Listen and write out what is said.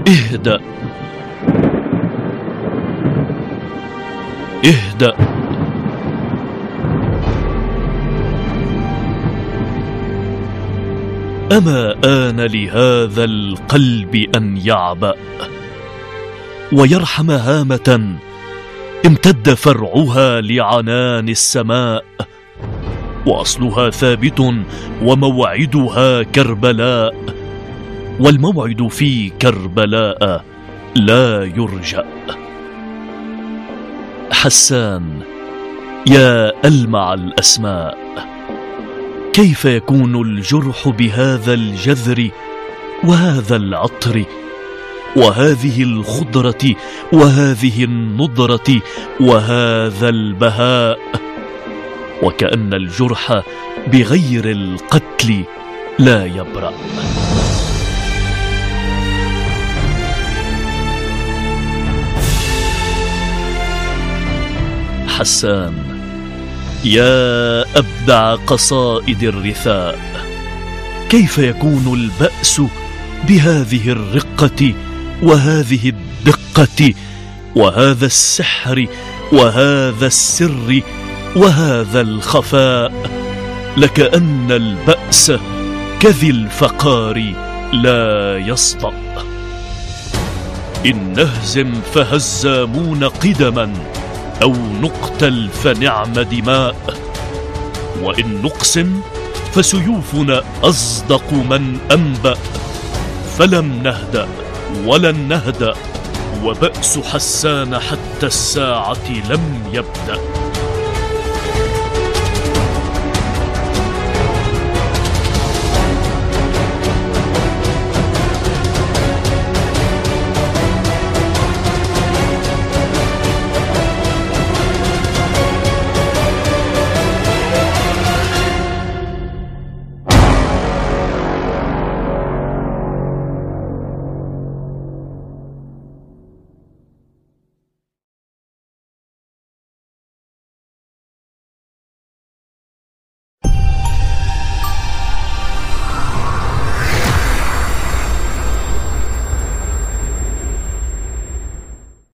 اهدأ، اهدأ. أما آن لهذا القلب أن يعبأ ويرحم هامة امتد فرعها لعنان السماء، وأصلها ثابت وموعدها كربلاء، والموعد في كربلاء لا يرجأ. حسان يا ألمع الأسماء، كيف يكون الجرح بهذا الجذر وهذا العطر وهذه الخضرة وهذه النضرة وهذا البهاء، وكأن الجرح بغير القتل لا يبرأ. حسان يا أبدع قصائد الرثاء، كيف يكون البأس بهذه الرقة وهذه الدقة وهذا السحر وهذا السر وهذا الخفاء، لكأن البأس كذي الفقار لا يصطأ. إن نهزم فهزامون قدما، أو نقتل فنعم دماء، وإن نقسم فسيوفنا أصدق من أنبأ، فلم نهدأ ولن نهدأ، وبأس حسان حتى الساعة لم يبدأ.